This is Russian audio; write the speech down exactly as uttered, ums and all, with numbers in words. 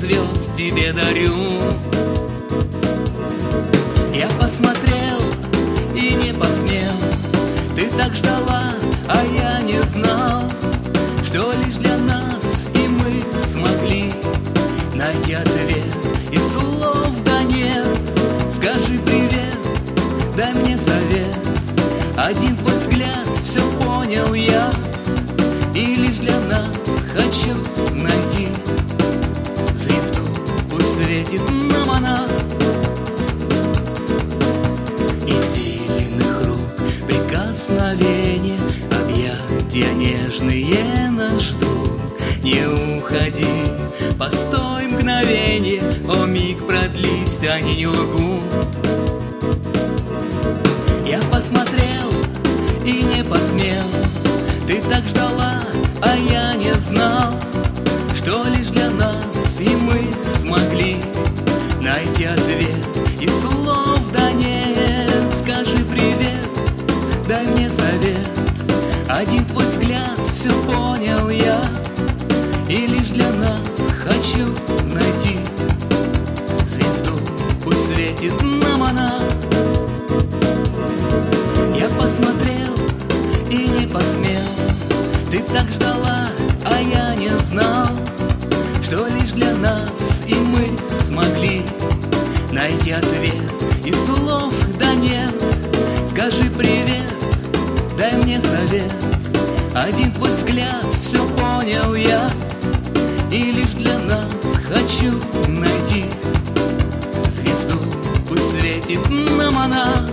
звезд тебе дарю. Я посмотрел и не посмел, ты так ждала, а я не знал, что лишь для нас и мы смогли найти ответ, и слов да нет. Скажи привет, дай мне совет, один твой взгляд, все понял я, и лишь для нас хочу найти звезду, пусть светит нам она. Из сильных рук прикосновения, объятия нежные нас ждут. Не уходи, постой мгновенье, о миг продлись, они не лгут. Я посмотрел и не посмел, ты так ждала, а я не знал, что лишь для нас и мы смогли найти ответ, и слов да нет. Скажи привет, дай мне совет, один твой взгляд, все понял я, и лишь для нас хочу найти звезду, пусть светит нам она. Я посмотрел и не посмел, ты так ждала, а я не знал, что лишь для нас и мы смогли найти ответ, и слов да нет. Скажи привет, дай мне совет, один твой взгляд, все понял я, и лишь для нас хочу найти звезду, пусть светит нам она.